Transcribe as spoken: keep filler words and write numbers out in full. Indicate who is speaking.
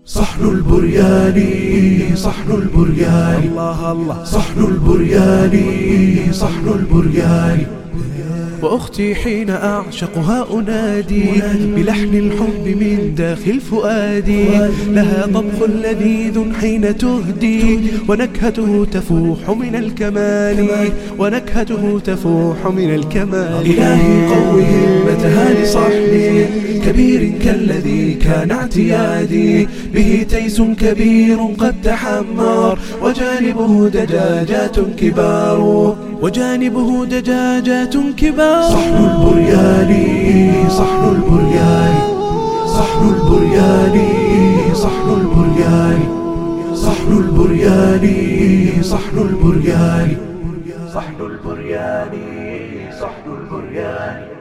Speaker 1: صحن البرياني صحن البرياني
Speaker 2: الله الله
Speaker 1: صحن البرياني صحن البرياني.
Speaker 2: وأختي حين أعشقها أنادي بلحن الحب من داخل فؤادي، لها طبخ لذيذ حين تهدي ونكهته تفوح من الكمال، ونكهته تفوح من الكمال.
Speaker 1: إلهي قوي همتها لصحن كبير كالذي كان اعتيادي، به تيس كبير قد تحمر وجانبه دجاجات كبار،
Speaker 2: وجانبه دجاجات كبار.
Speaker 1: صحن البرياني صحن البرياني صحن البرياني صحن البرياني صحن البرياني صحن البرياني صحن البرياني صحن البرياني.